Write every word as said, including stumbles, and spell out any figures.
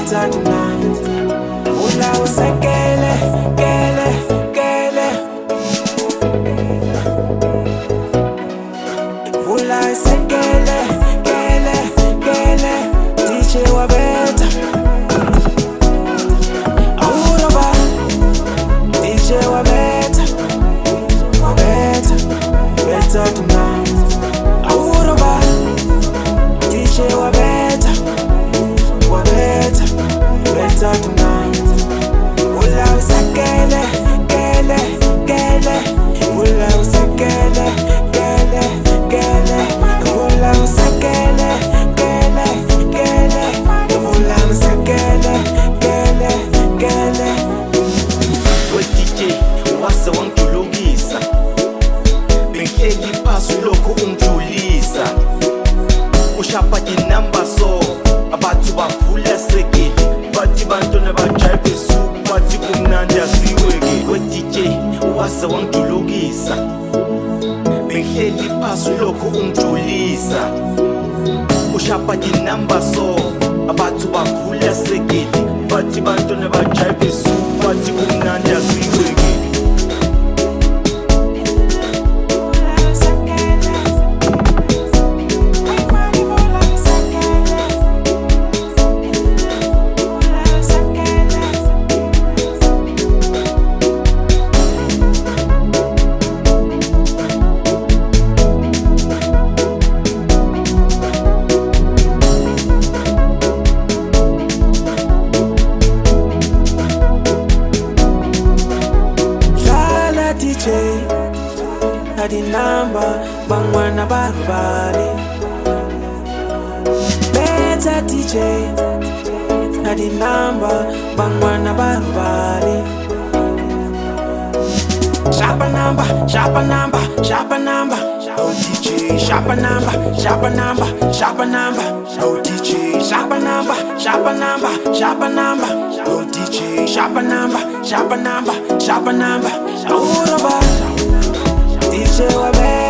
better tonight. Ula usekele, kele, kele. Ula usekele, kele, kele. D J wa better. Ahura ba. D J wa better, wa better, better tonight. Ahura ba. D J wa better, wa better, better tonight. Ula usekele, kele, kele. Ula usekele, kele, kele. Ula usekele, kele, kele. Ula usekele, kele, kele. We D J wase wangidulukisa, bengihleli phansi lokhu ungijulisa. Ushapa inamba so abathi bavula sekeli, bathi bantwana bajayive suku, bathi kumnandi asiweke. We D J wase wangidulukisa, bengihleli phansi lokhu ungijulisa. Ushapa inamba so abathi bavula sekeli, bathi bantwana bajayive suku, bathi kumnandi asiweke. D J, na di number, bangwana barubali. Better D J, na di number, bangwana barubali. Sharper number, sharper number, sharper number. Oh D J, sharper number, sharper number, sharper number. Oh D J, sharper number, sharper number, sharper number. Oh D J, sharper number, sharper number, sharper number. Ahura ba. D J wa better.